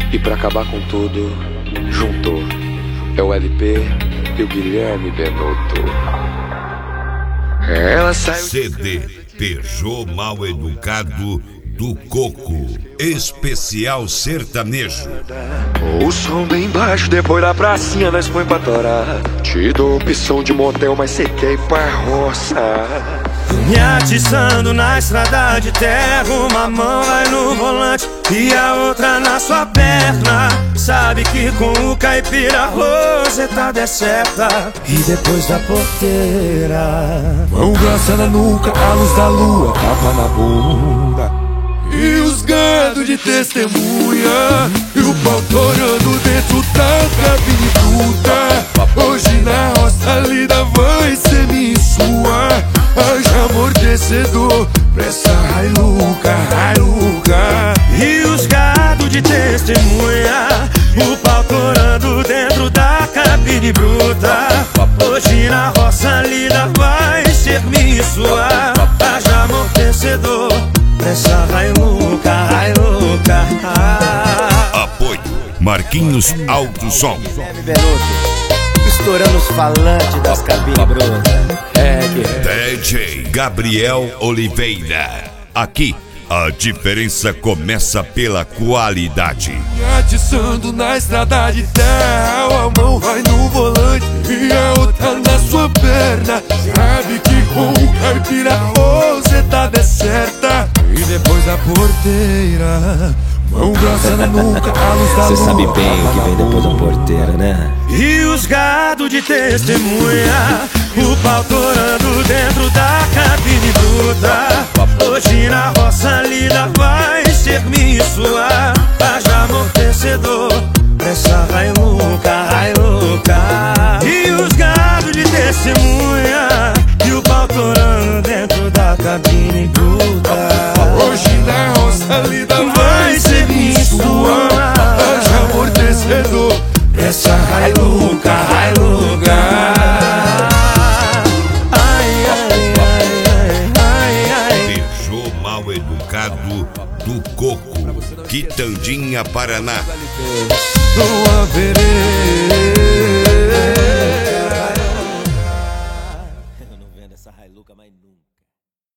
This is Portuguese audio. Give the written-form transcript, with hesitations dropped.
E pra acabar com tudo, juntou. É o LP e o Guilherme Benotto. Ela saiu. CD Peugeot Mal Educado do Coco, especial sertanejo. O som bem baixo, depois da pracinha nós põe pra torar. Te dou opção de motel, mas cê quer ir pra roça. Me atiçando na estrada de terra, uma mão vai no volante e a outra na sua perna. Sabe que com o caipira a rosetada é certa. E depois da porteira, mão grossa na nuca, a luz da lua, tapa na bunda. E os gado de testemunha, e o pau torando dentro da cabine bruta. Hoje na roça a lida vai ser minha e sua. Haja amortecedor pra essa Hilux, Hilux. E os gado de testemunha, o pau torando dentro da cabine bruta. Hoje na roça a lida vai ser minha e sua. Haja amortecedor pra essa Hilux, Hilux. Apoio Marquinhos Alto Som. Estourando os falantes das cabines brutas. DJ Gabriel Oliveira. Aqui a diferença começa pela qualidade. Atiçando na estrada de terra, a mão vai no volante e a outra na sua perna. Sabe que com o caipira a rosetada é certa. E depois da porteira, mão grossa na nuca, a luz da lua. Cê sabe bem o que vem depois da porteira, né? E os gado de testemunha, o pau torando dentro da cabine bruta. Hoje na roça a lida vai ser minha e sua. Haja amortecedor pra essa Hilux, Hilux. E os gado de testemunha, e o pau torando dentro da cabine bruta. Hoje na roça a lida vai ser minha e sua. Haja amortecedor pra essa Hilux, Hilux. Peugeot Mal Educado do Coco, Quitandinha, Paraná. Não haverei